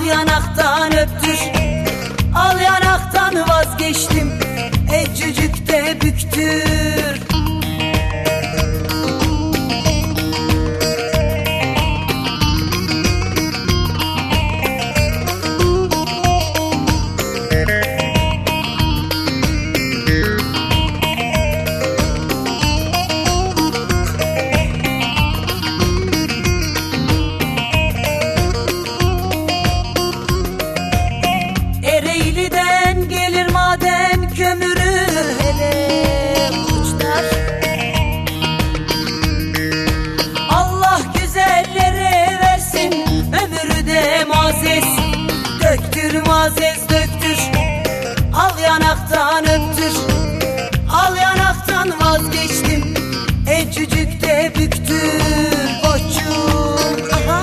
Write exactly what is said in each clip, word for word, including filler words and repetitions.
yanaktan öptür. Al yanaktan vazgeçtim, ecücük de büktür. Ereğli'den gelir maden kömürü, hele uçlar. Allah güzellere versin ömürü de mazez. Döktür mazez döktür, al yanaktan öptür. Al yanaktan vazgeçtim, ecücük de büktür. Koçum, aha.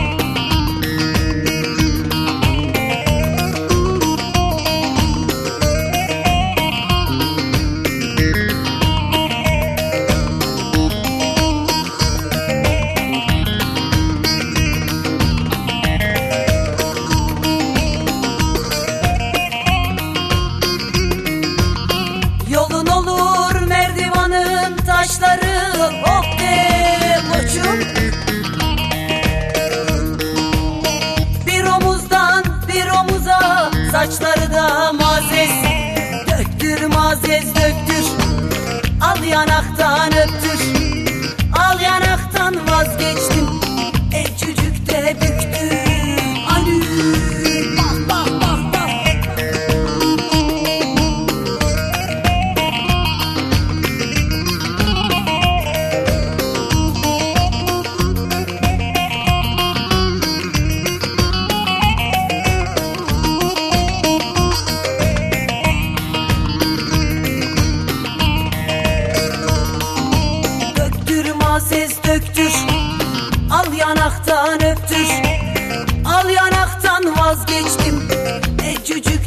Yolun olur merdivanın taşları, oh de koçum. Bir omuzdan bir omuza, saçları da mazez. Döktür mazez döktür, al yanaktan öptür. Al yanaktan vazgeçtim, ecücük de büktür. Alü, bak bak bak bak. Mazez döktür, al yanaktan öptür. Al yanaktan vazgeçtim, ecücük